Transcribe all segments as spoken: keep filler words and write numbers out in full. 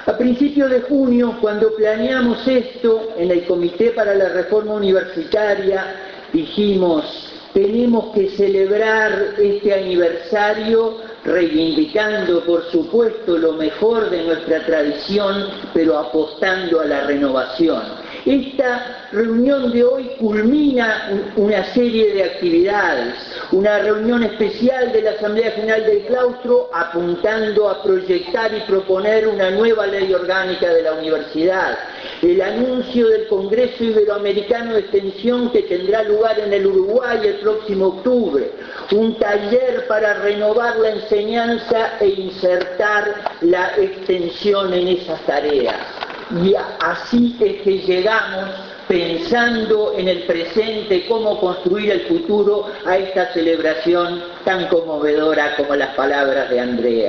A principios de junio, cuando planeamos esto en el Comité para la Reforma Universitaria, dijimos, tenemos que celebrar este aniversario reivindicando, por supuesto, lo mejor de nuestra tradición, pero apostando a la renovación. Esta reunión de hoy culmina una serie de actividades, una reunión especial de la Asamblea General del Claustro apuntando a proyectar y proponer una nueva ley orgánica de la universidad, el anuncio del Congreso Iberoamericano de Extensión que tendrá lugar en el Uruguay el próximo octubre, un taller para renovar la enseñanza e insertar la extensión en esas tareas. Y así es que llegamos, pensando en el presente, cómo construir el futuro, a esta celebración tan conmovedora como las palabras de Andrea.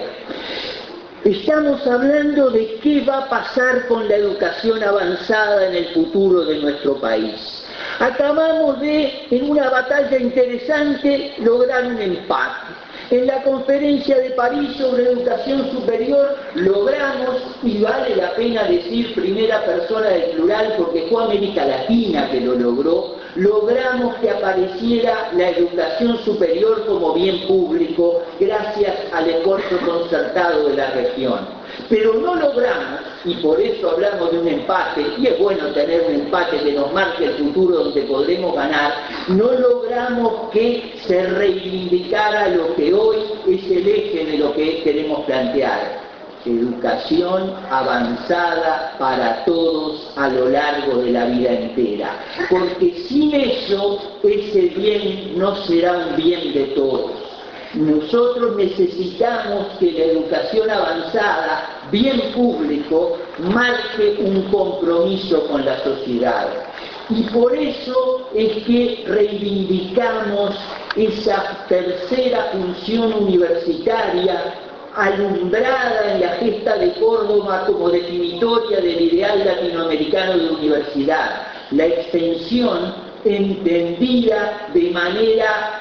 Estamos hablando de qué va a pasar con la educación avanzada en el futuro de nuestro país. Acabamos de, en una batalla interesante, lograr un empate. En la conferencia de París sobre educación superior logramos, y vale la pena decir primera persona del plural porque fue América Latina que lo logró, logramos que apareciera la educación superior como bien público gracias al esfuerzo concertado de la región. Pero no logramos, y por eso hablamos de un empate, y es bueno tener un empate que nos marque el futuro donde podremos ganar, no logramos que se reivindicara lo que hoy es el eje de lo que queremos plantear: educación avanzada para todos a lo largo de la vida entera. Porque sin eso, ese bien no será un bien de todos. Nosotros necesitamos que la educación avanzada, bien público, marque un compromiso con la sociedad. Y por eso es que reivindicamos esa tercera función universitaria alumbrada en la gesta de Córdoba como definitoria del ideal latinoamericano de universidad, la extensión entendida de manera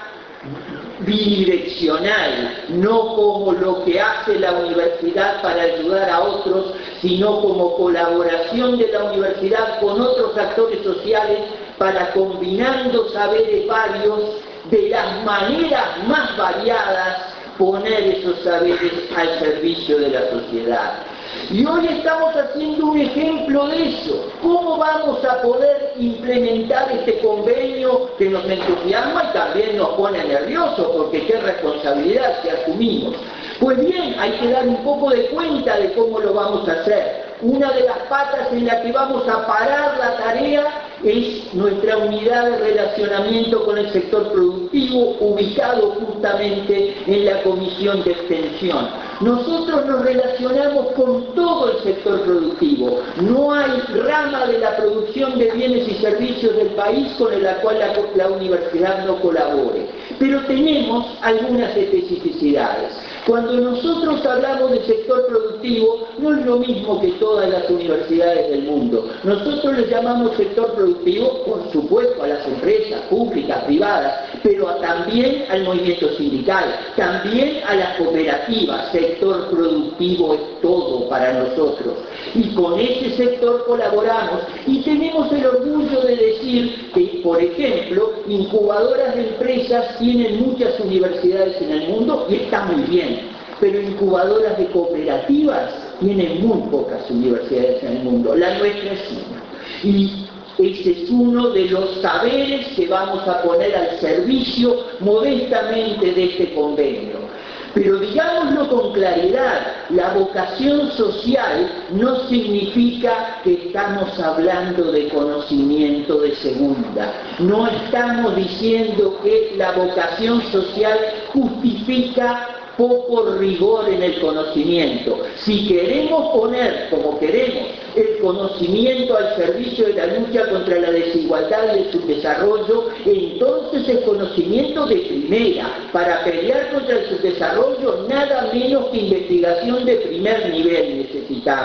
bidireccional, no como lo que hace la universidad para ayudar a otros, sino como colaboración de la universidad con otros actores sociales para, combinando saberes varios, de las maneras más variadas, poner esos saberes al servicio de la sociedad. Y hoy estamos haciendo un ejemplo de eso. ¿Cómo vamos a poder implementar este convenio que nos entusiasma y también nos pone nerviosos porque qué responsabilidad que asumimos? Pues bien, hay que dar un poco de cuenta de cómo lo vamos a hacer. Una de las patas en la que vamos a parar la tarea es nuestra unidad de relacionamiento con el sector productivo, ubicado justamente en la Comisión de Extensión. Nosotros nos relacionamos con todo el sector productivo. No hay rama de la producción de bienes y servicios del país con la cual la, la universidad no colabore. Pero tenemos algunas especificidades. Cuando nosotros hablamos del sector productivo, no es lo mismo que todas las universidades del mundo. Nosotros le llamamos sector productivo, por supuesto, a las empresas públicas, privadas, pero a, también al movimiento sindical, también a las cooperativas. Sector productivo es todo para nosotros. Y con ese sector colaboramos y tenemos el orgullo de decir que, por ejemplo, incubadoras de empresas tienen muchas universidades en el mundo y está muy bien. Pero incubadoras de cooperativas tienen muy pocas universidades en el mundo. La nuestra es una. Y ese es uno de los saberes que vamos a poner al servicio modestamente de este convenio. Pero digámoslo con claridad, la vocación social no significa que estamos hablando de conocimiento de segunda. No estamos diciendo que la vocación social justifica poco rigor en el conocimiento. Si queremos poner, como queremos, el conocimiento al servicio de la lucha contra la desigualdad y el subdesarrollo, entonces el conocimiento de primera. Para pelear contra el subdesarrollo, nada menos que investigación de primer nivel necesitamos.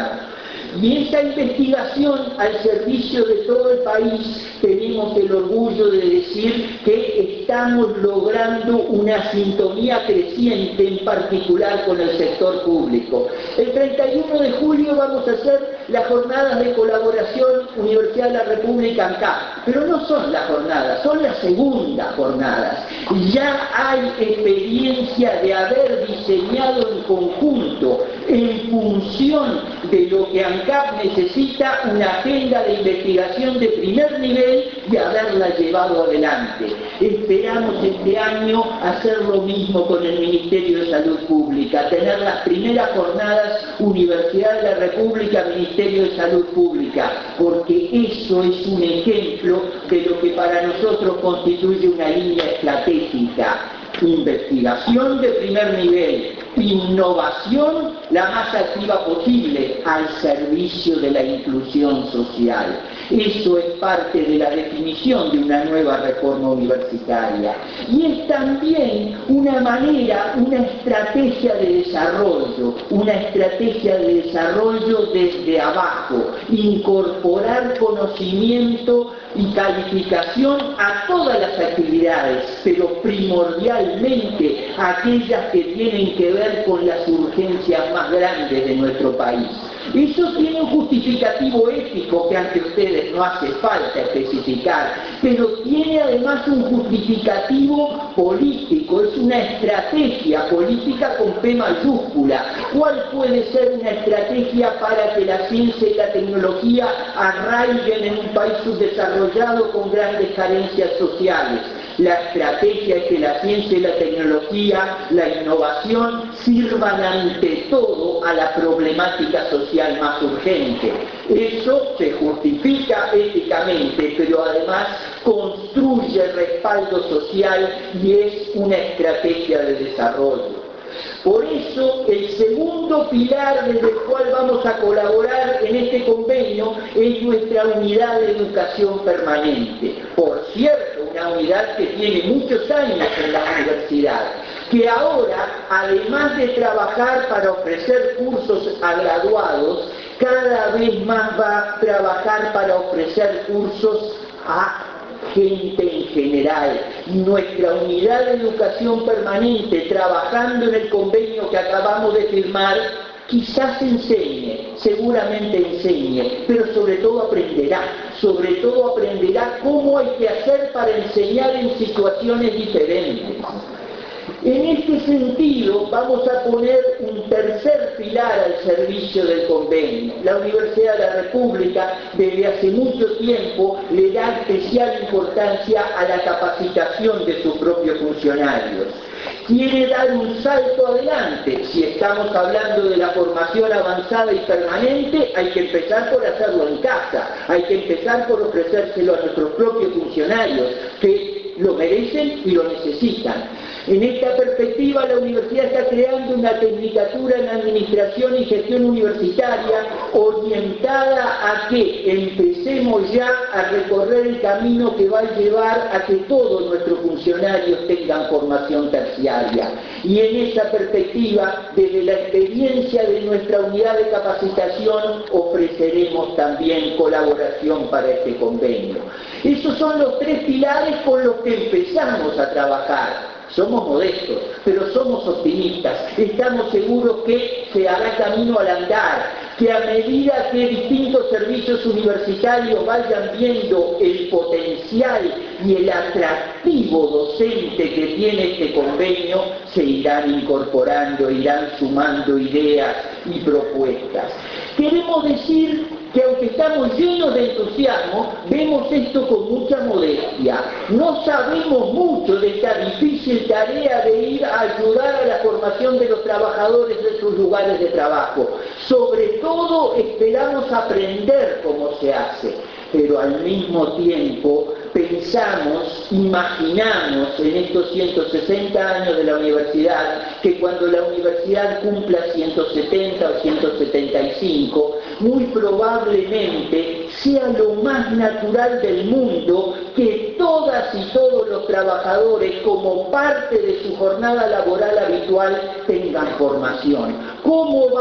Y esta investigación al servicio de todo el país, tenemos el orgullo de decir que estamos logrando una sintonía creciente, en particular con el sector público. El treinta y uno de julio vamos a hacer las jornadas de colaboración Universidad de la República ANCAP, pero no son las jornadas, son las segundas jornadas. Ya hay experiencia de haber diseñado en conjunto, en función de lo que ANCAP necesita, una agenda de investigación de primer nivel y haberla llevado adelante. Esperamos este año hacer lo mismo con el Ministerio de Salud Pública, tener las primeras jornadas Universidad de la República, Ministerio de Salud Pública, porque eso es un ejemplo de lo que para nosotros constituye una línea estratégica. Investigación de primer nivel, innovación la más activa posible al servicio de la inclusión social. Eso es parte de la definición de una nueva reforma universitaria. Y es también una manera, una estrategia de desarrollo, una estrategia de desarrollo desde abajo, incorporar conocimiento y calificación a todas las actividades, pero primordialmente aquellas que tienen que ver con las urgencias más grandes de nuestro país. Eso tiene un justificativo ético que ante ustedes no hace falta especificar, pero tiene además un justificativo político, es una estrategia política con P mayúscula. ¿Cuál puede ser una estrategia para que la ciencia y la tecnología arraiguen en un país subdesarrollado con grandes carencias sociales? La estrategia es que la ciencia y la tecnología, la innovación, sirvan ante todo a la problemática social más urgente. Eso se justifica éticamente, pero además construye respaldo social y es una estrategia de desarrollo. Por eso, el segundo pilar desde el cual vamos a colaborar en este convenio es nuestra unidad de educación permanente. Por cierto, una unidad que tiene muchos años en la universidad, que ahora, además de trabajar para ofrecer cursos a graduados, cada vez más va a trabajar para ofrecer cursos a gente en general. Nuestra unidad de educación permanente, trabajando en el convenio que acabamos de firmar, quizás enseñe, seguramente enseñe, pero sobre todo aprenderá, sobre todo aprenderá cómo hay que hacer para enseñar en situaciones diferentes. En este sentido, vamos a poner un tercer pilar al servicio del convenio. La Universidad de la República, desde hace mucho tiempo, le da especial importancia a la capacitación de sus propios funcionarios. Quiere dar un salto adelante. Si estamos hablando de la formación avanzada y permanente, hay que empezar por hacerlo en casa, hay que empezar por ofrecérselo a nuestros propios funcionarios, que lo merecen y lo necesitan. En esta perspectiva, la universidad está creando una tecnicatura en Administración y Gestión Universitaria orientada a que empecemos ya a recorrer el camino que va a llevar a que todos nuestros funcionarios tengan formación terciaria. Y en esa perspectiva, desde la experiencia de nuestra unidad de capacitación, ofreceremos también colaboración para este convenio. Esos son los tres pilares con los que empezamos a trabajar. Somos modestos, pero somos optimistas. Estamos seguros que se hará camino al andar, que a medida que distintos servicios universitarios vayan viendo el potencial y el atractivo docente que tiene este convenio, se irán incorporando, irán sumando ideas y propuestas. Queremos decir que aunque estamos llenos de entusiasmo, vemos esto con mucha modestia. No sabemos mucho de esta difícil tarea de ir a ayudar a la formación de los trabajadores de sus lugares de trabajo. Sobre todo esperamos aprender cómo se hace, pero al mismo tiempo pensamos, imaginamos en estos ciento sesenta años de la universidad, que cuando la universidad cumpla ciento setenta o ciento setenta y cinco, muy probablemente sea lo más natural del mundo que todas y todos los trabajadores, como parte de su jornada laboral habitual, tengan formación. ¿Cómo va a ser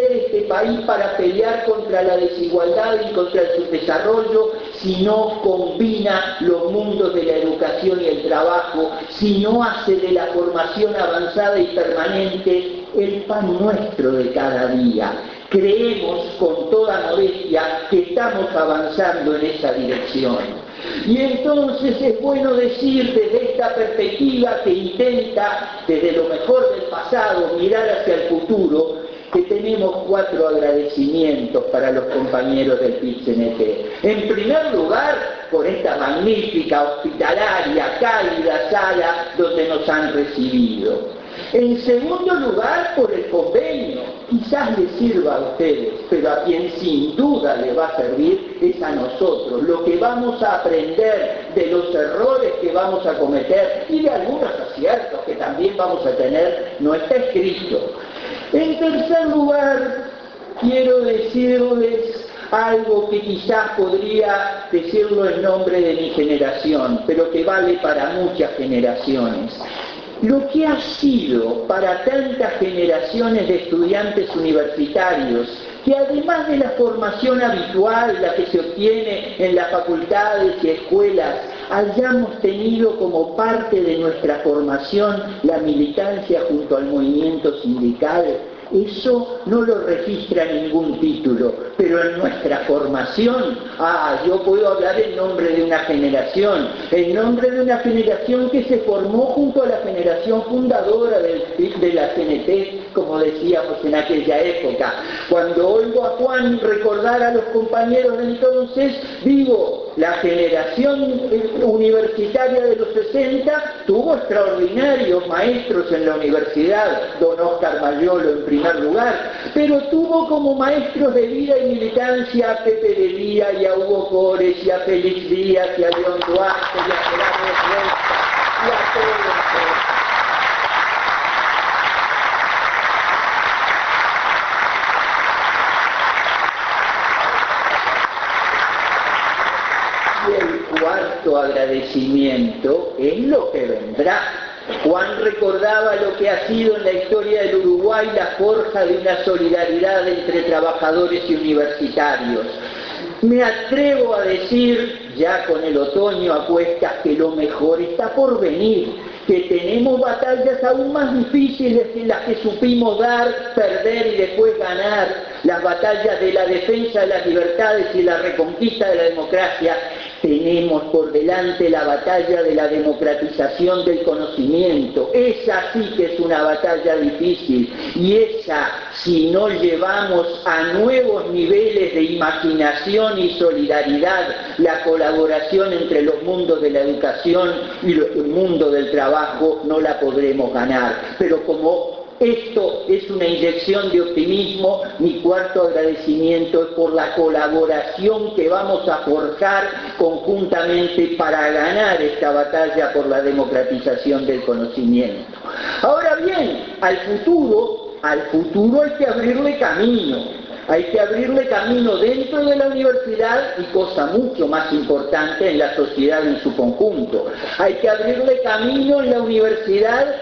hacer este país para pelear contra la desigualdad y contra el subdesarrollo si no combina los mundos de la educación y el trabajo, si no hace de la formación avanzada y permanente el pan nuestro de cada día. Creemos con toda modestia que estamos avanzando en esa dirección. Y entonces es bueno decir desde esta perspectiva que intenta, desde lo mejor del pasado, mirar hacia el futuro, que tenemos cuatro agradecimientos para los compañeros del P I C N T. En primer lugar, por esta magnífica, hospitalaria, cálida sala donde nos han recibido. En segundo lugar, por el convenio. Quizás les sirva a ustedes, pero a quien sin duda les va a servir es a nosotros. Lo que vamos a aprender de los errores que vamos a cometer y de algunos aciertos que también vamos a tener, no está escrito. En tercer lugar, quiero decirles algo que quizás podría decirlo en nombre de mi generación, pero que vale para muchas generaciones. Lo que ha sido para tantas generaciones de estudiantes universitarios, que además de la formación habitual, la que se obtiene en las facultades y escuelas, hayamos tenido como parte de nuestra formación la militancia junto al movimiento sindical, eso no lo registra ningún título, pero en nuestra formación, ah, yo puedo hablar en nombre de una generación, en nombre de una generación que se formó junto a la generación fundadora del, de la C N T, como decíamos en aquella época. Cuando oigo a Juan recordar a los compañeros de entonces, digo, la generación universitaria de los sesenta tuvo extraordinarios maestros en la universidad, don Óscar Mayolo en primer lugar, pero tuvo como maestros de vida y militancia a Pepe de Lía y a Hugo Cores y a Félix Díaz y a León Duarte y a Gerardo Reyes y a todos los... Cuarto agradecimiento es lo que vendrá. Juan recordaba lo que ha sido en la historia del Uruguay la forja de una solidaridad entre trabajadores y universitarios. Me atrevo a decir, ya con el otoño a cuestas, que lo mejor está por venir, que tenemos batallas aún más difíciles que las que supimos dar, perder y después ganar, las batallas de la defensa de las libertades y la reconquista de la democracia. Tenemos por delante la batalla de la democratización del conocimiento. Esa sí que es una batalla difícil, y esa, si no llevamos a nuevos niveles de imaginación y solidaridad la colaboración entre los mundos de la educación y el mundo del trabajo, no la podremos ganar. Pero como esto es una inyección de optimismo, mi cuarto agradecimiento es por la colaboración que vamos a forjar conjuntamente para ganar esta batalla por la democratización del conocimiento. Ahora bien, al futuro, al futuro hay que abrirle camino. Hay que abrirle camino dentro de la universidad y, cosa mucho más importante, en la sociedad en su conjunto. Hay que abrirle camino en la universidad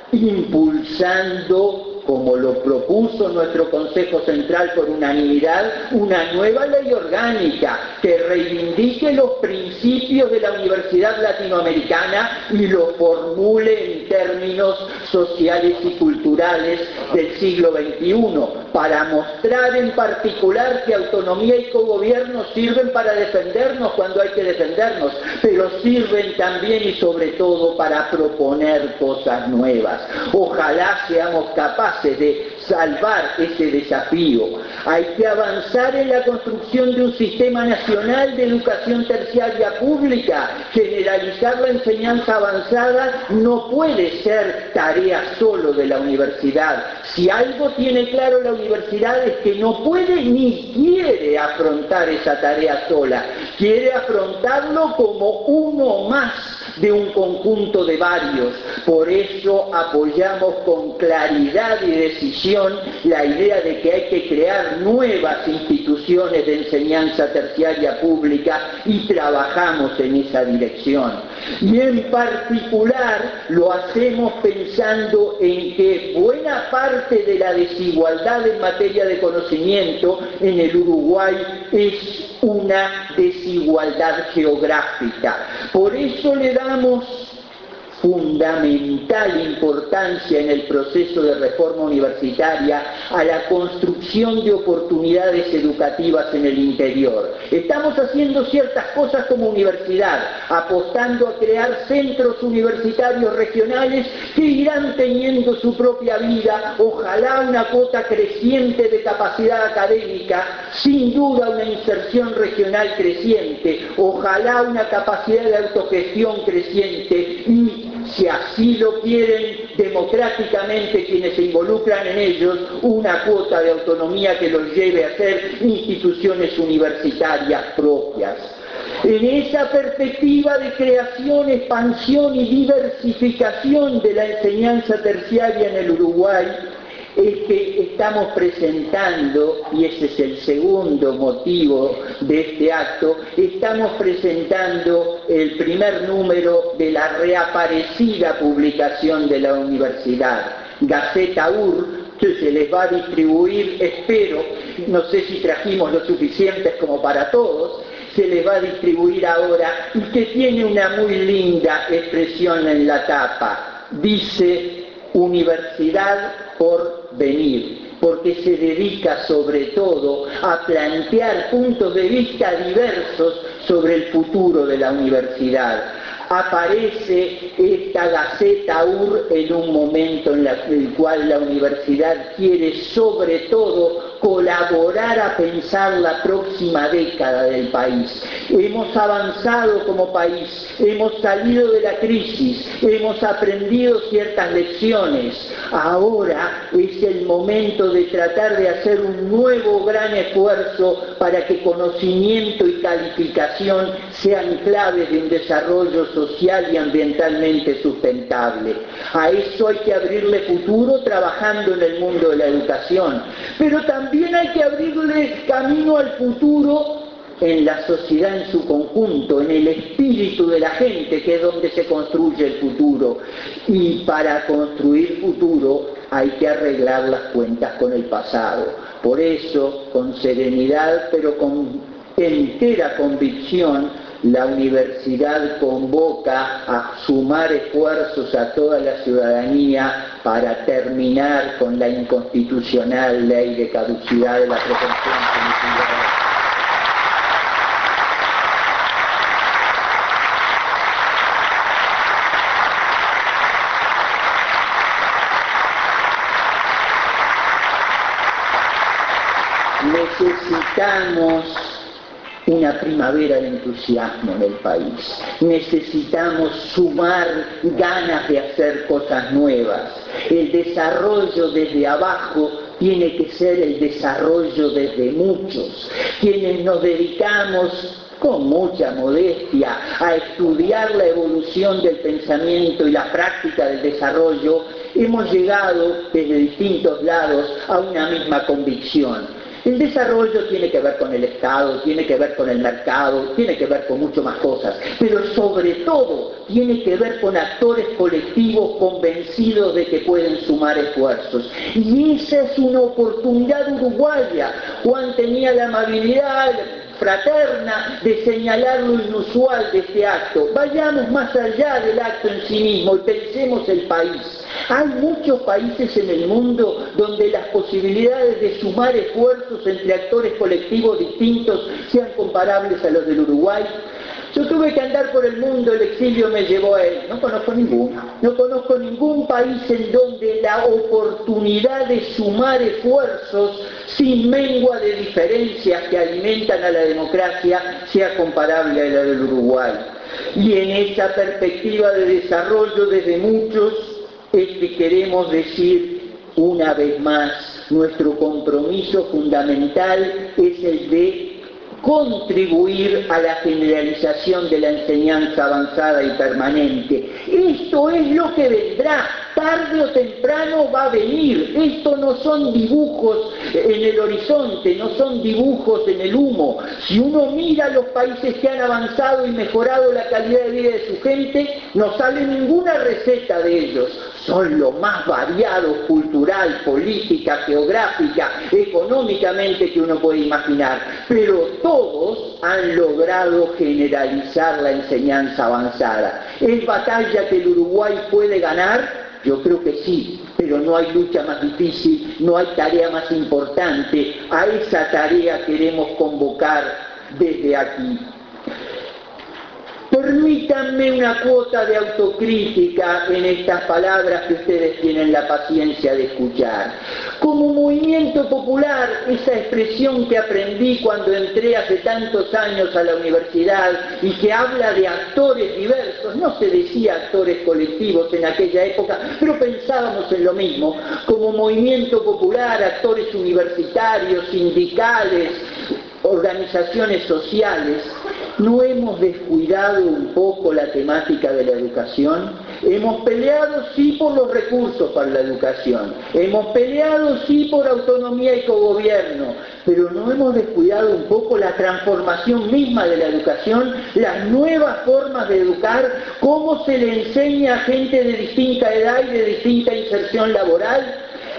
impulsando, como lo propuso nuestro Consejo Central por unanimidad, una nueva ley orgánica que reivindique los principios de la Universidad Latinoamericana y los formule en términos sociales y culturales del siglo veintiuno, para mostrar en particular que autonomía y cogobierno sirven para defendernos cuando hay que defendernos, pero sirven también y sobre todo para proponer cosas nuevas. Ojalá seamos capaces de salvar ese desafío. Hay que avanzar en la construcción de un sistema nacional de educación terciaria pública. Generalizar la enseñanza avanzada no puede ser tarea solo de la universidad. Si algo tiene claro la universidad es que no puede ni quiere afrontar esa tarea sola. Quiere afrontarlo como uno más de un conjunto de varios. Por eso apoyamos con claridad y decisión la idea de que hay que crear nuevas instituciones de enseñanza terciaria pública y trabajamos en esa dirección. Y en particular lo hacemos pensando en que buena parte de la desigualdad en materia de conocimiento en el Uruguay es una desigualdad geográfica. Por eso le damos fundamental importancia en el proceso de reforma universitaria a la construcción de oportunidades educativas en el interior. Estamos haciendo ciertas cosas como universidad, apostando a crear centros universitarios regionales que irán teniendo su propia vida, ojalá una cuota creciente de capacidad académica, sin duda una inserción regional creciente, ojalá una capacidad de autogestión creciente y, si así lo quieren democráticamente quienes se involucran en ellos, una cuota de autonomía que los lleve a ser instituciones universitarias propias. En esa perspectiva de creación, expansión y diversificación de la enseñanza terciaria en el Uruguay, es que estamos presentando, y ese es el segundo motivo de este acto, estamos presentando el primer número de la reaparecida publicación de la universidad, Gaceta U R, que se les va a distribuir, espero, no sé si trajimos lo suficientes como para todos, se les va a distribuir ahora, y que tiene una muy linda expresión en la tapa. Dice: Universidad por venir, porque se dedica sobre todo a plantear puntos de vista diversos sobre el futuro de la universidad. Aparece esta Gaceta U R en un momento en, la, en el cual la universidad quiere sobre todo colaborar a pensar la próxima década del país. Hemos avanzado como país, hemos salido de la crisis, hemos aprendido ciertas lecciones. Ahora es el momento de tratar de hacer un nuevo gran esfuerzo para que conocimiento y calificación sean claves de un desarrollo social y ambientalmente sustentable. A eso hay que abrirle futuro trabajando en el mundo de la educación, pero también hay que abrirle camino al futuro en la sociedad en su conjunto, en el espíritu de la gente, que es donde se construye el futuro. Y para construir futuro hay que arreglar las cuentas con el pasado. Por eso, con serenidad, pero con entera convicción, la universidad convoca a sumar esfuerzos a toda la ciudadanía para terminar con la inconstitucional ley de caducidad de la pretensión punitiva. Necesitamos una primavera de entusiasmo en el país. Necesitamos sumar ganas de hacer cosas nuevas. El desarrollo desde abajo tiene que ser el desarrollo desde muchos, quienes nos dedicamos con mucha modestia a estudiar la evolución del pensamiento y la práctica del desarrollo. Hemos llegado desde distintos lados a una misma convicción. El desarrollo tiene que ver con el Estado, tiene que ver con el mercado, tiene que ver con mucho más cosas, pero sobre todo tiene que ver con actores colectivos convencidos de que pueden sumar esfuerzos. Y esa es una oportunidad uruguaya. Juan tenía la amabilidad fraterna de señalar lo inusual de este acto. Vayamos más allá del acto en sí mismo y pensemos el país. Hay muchos países en el mundo donde las posibilidades de sumar esfuerzos entre actores colectivos distintos sean comparables a los del Uruguay. Yo tuve que andar por el mundo, el exilio me llevó a él. No conozco ninguno. No conozco ningún país en donde la oportunidad de sumar esfuerzos sin mengua de diferencias que alimentan a la democracia sea comparable a la del Uruguay. Y en esa perspectiva de desarrollo desde muchos es que queremos decir una vez más, nuestro compromiso fundamental es el de contribuir a la generalización de la enseñanza avanzada y permanente. Esto es lo que vendrá, tarde o temprano va a venir. Esto no son dibujos en el horizonte, no son dibujos en el humo. Si uno mira los países que han avanzado y mejorado la calidad de vida de su gente, no sale ninguna receta de ellos. Son lo más variados cultural, política, geográfica, económicamente que uno puede imaginar, pero todos han logrado generalizar la enseñanza avanzada. ¿Es batalla que el Uruguay puede ganar? Yo creo que sí, pero no hay lucha más difícil, no hay tarea más importante. A esa tarea queremos convocar desde aquí. Permítanme una cuota de autocrítica en estas palabras que ustedes tienen la paciencia de escuchar. Como movimiento popular, esa expresión que aprendí cuando entré hace tantos años a la universidad y que habla de actores diversos, no se decía actores colectivos en aquella época, pero pensábamos en lo mismo, como movimiento popular, actores universitarios, sindicales, organizaciones sociales. ¿No hemos descuidado un poco la temática de la educación? Hemos peleado sí por los recursos para la educación, hemos peleado sí por autonomía y cogobierno, pero ¿no hemos descuidado un poco la transformación misma de la educación, las nuevas formas de educar, cómo se le enseña a gente de distinta edad y de distinta inserción laboral?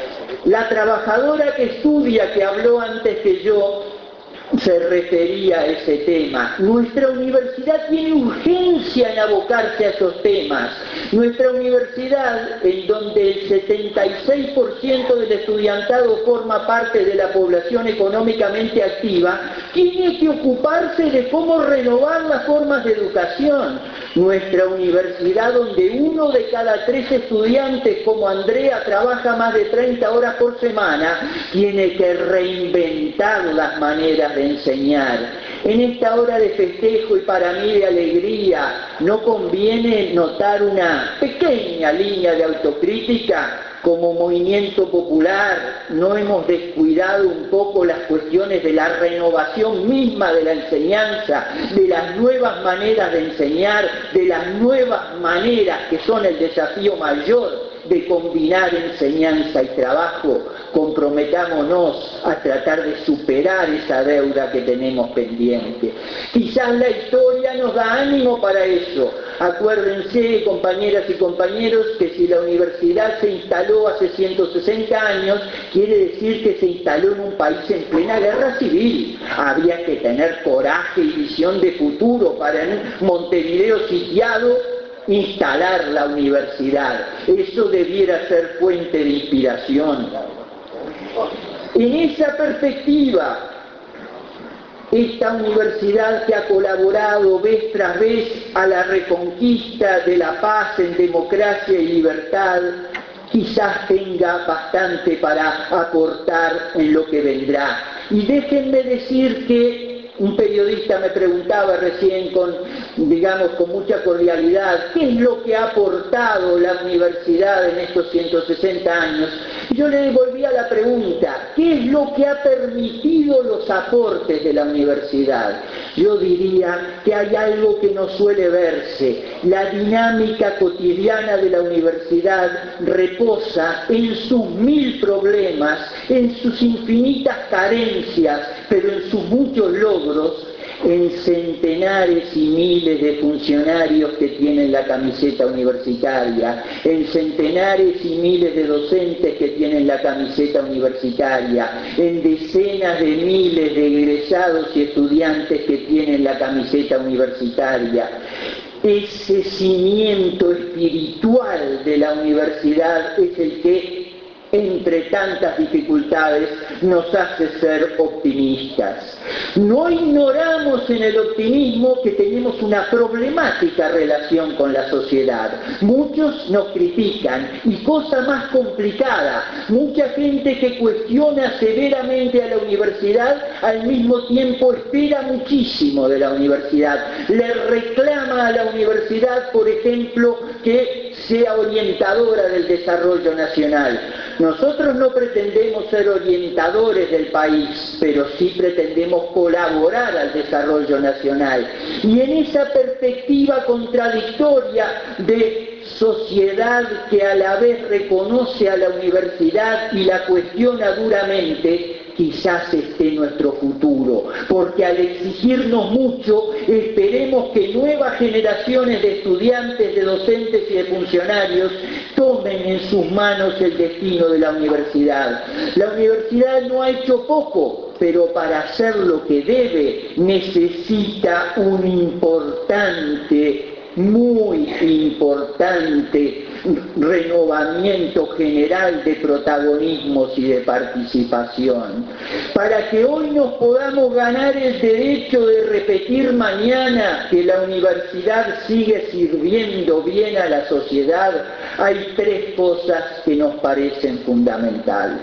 La trabajadora que estudia, que habló antes que yo, se refería a ese tema. Nuestra universidad tiene urgencia en abocarse a esos temas. Nuestra universidad, en donde el setenta y seis por ciento del estudiantado forma parte de la población económicamente activa, tiene que ocuparse de cómo renovar las formas de educación. Nuestra universidad, donde uno de cada tres estudiantes, como Andrea, trabaja más de treinta horas por semana, tiene que reinventar las maneras de enseñar. En esta hora de festejo y para mí de alegría, ¿no conviene notar una pequeña línea de autocrítica? Como movimiento popular, ¿no hemos descuidado un poco las cuestiones de la renovación misma de la enseñanza, de las nuevas maneras de enseñar, de las nuevas maneras que son el desafío mayor de combinar enseñanza y trabajo? Comprometámonos a tratar de superar esa deuda que tenemos pendiente. Quizás la historia nos da ánimo para eso. Acuérdense, compañeras y compañeros, que si la universidad se instaló hace ciento sesenta años, quiere decir que se instaló en un país en plena guerra civil. Había que tener coraje y visión de futuro para en Montevideo sitiado instalar la universidad. Eso debiera ser fuente de inspiración. En esa perspectiva, esta universidad que ha colaborado vez tras vez a la reconquista de la paz en democracia y libertad, quizás tenga bastante para aportar en lo que vendrá. Y déjenme decir que un periodista me preguntaba recién con, digamos, con mucha cordialidad, ¿qué es lo que ha aportado la universidad en estos ciento sesenta años? Y yo le devolvía la pregunta, ¿qué es lo que ha permitido los aportes de la universidad? Yo diría que hay algo que no suele verse. La dinámica cotidiana de la universidad reposa en sus mil problemas, en sus infinitas carencias, pero en sus muchos logros, en centenares y miles de funcionarios que tienen la camiseta universitaria, en centenares y miles de docentes que tienen la camiseta universitaria, en decenas de miles de egresados y estudiantes que tienen la camiseta universitaria. Ese cimiento espiritual de la universidad es el que, entre tantas dificultades, nos hace ser optimistas. No ignoramos en el optimismo que tenemos una problemática relación con la sociedad. Muchos nos critican, y cosa más complicada, mucha gente que cuestiona severamente a la universidad, al mismo tiempo espera muchísimo de la universidad. Le reclama a la universidad, por ejemplo, que sea orientadora del desarrollo nacional. Nosotros no pretendemos ser orientadores del país, pero sí pretendemos colaborar al desarrollo nacional. Y en esa perspectiva contradictoria de sociedad que a la vez reconoce a la universidad y la cuestiona duramente, quizás esté nuestro futuro, porque al exigirnos mucho, esperemos que nuevas generaciones de estudiantes, de docentes y de funcionarios tomen en sus manos el destino de la universidad. La universidad no ha hecho poco, pero para hacer lo que debe necesita un importante, muy importante renovamiento general de protagonismos y de participación. Para que hoy nos podamos ganar el derecho de repetir mañana que la universidad sigue sirviendo bien a la sociedad, hay tres cosas que nos parecen fundamentales.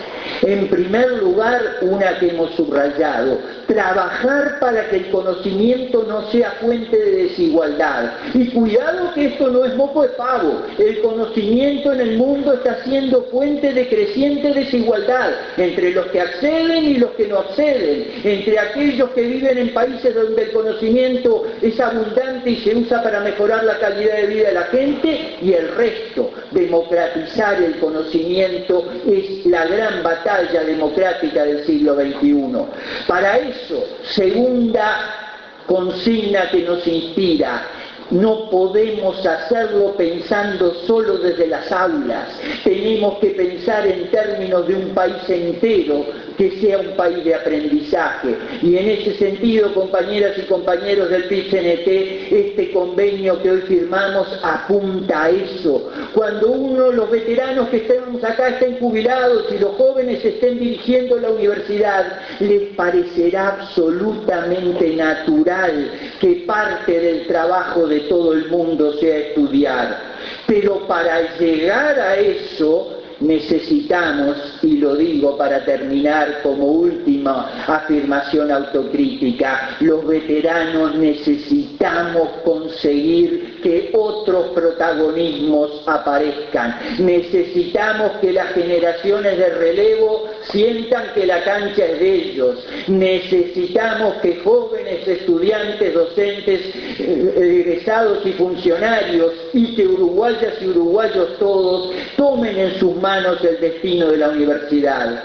En primer lugar, una que hemos subrayado, trabajar para que el conocimiento no sea fuente de desigualdad. Y cuidado que esto no es moco de pavo. El conocimiento en el mundo está siendo fuente de creciente desigualdad entre los que acceden y los que no acceden, entre aquellos que viven en países donde el conocimiento es abundante y se usa para mejorar la calidad de vida de la gente y el resto. Democratizar el conocimiento es la gran batalla democrática del siglo veintiuno. Para eso, segunda consigna que nos inspira, no podemos hacerlo pensando solo desde las aulas, tenemos que pensar en términos de un país entero, que sea un país de aprendizaje. Y en ese sentido, compañeras y compañeros del P I C N T, este convenio que hoy firmamos apunta a eso. Cuando uno, los veteranos que estemos acá estén jubilados y los jóvenes estén dirigiendo la universidad, les parecerá absolutamente natural que parte del trabajo de todo el mundo sea estudiar. Pero para llegar a eso necesitamos, y lo digo para terminar como última afirmación autocrítica, los veteranos necesitamos conseguir que otros protagonismos aparezcan. Necesitamos que las generaciones de relevo sientan que la cancha es de ellos. Necesitamos que jóvenes estudiantes, docentes, egresados y funcionarios, y que uruguayas y uruguayos todos tomen en sus manos el destino de la universidad.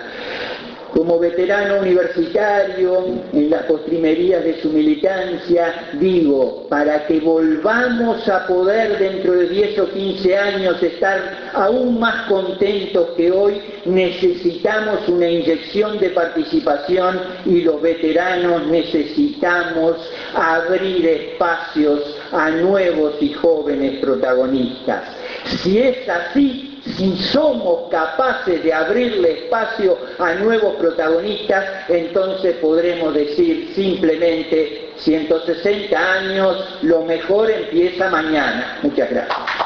Como veterano universitario, en las postrimerías de su militancia, digo, para que volvamos a poder dentro de diez o quince años estar aún más contentos que hoy, necesitamos una inyección de participación y los veteranos necesitamos abrir espacios a nuevos y jóvenes protagonistas. Si es así, si somos capaces de abrirle espacio a nuevos protagonistas, entonces podremos decir simplemente ciento sesenta años, lo mejor empieza mañana. Muchas gracias.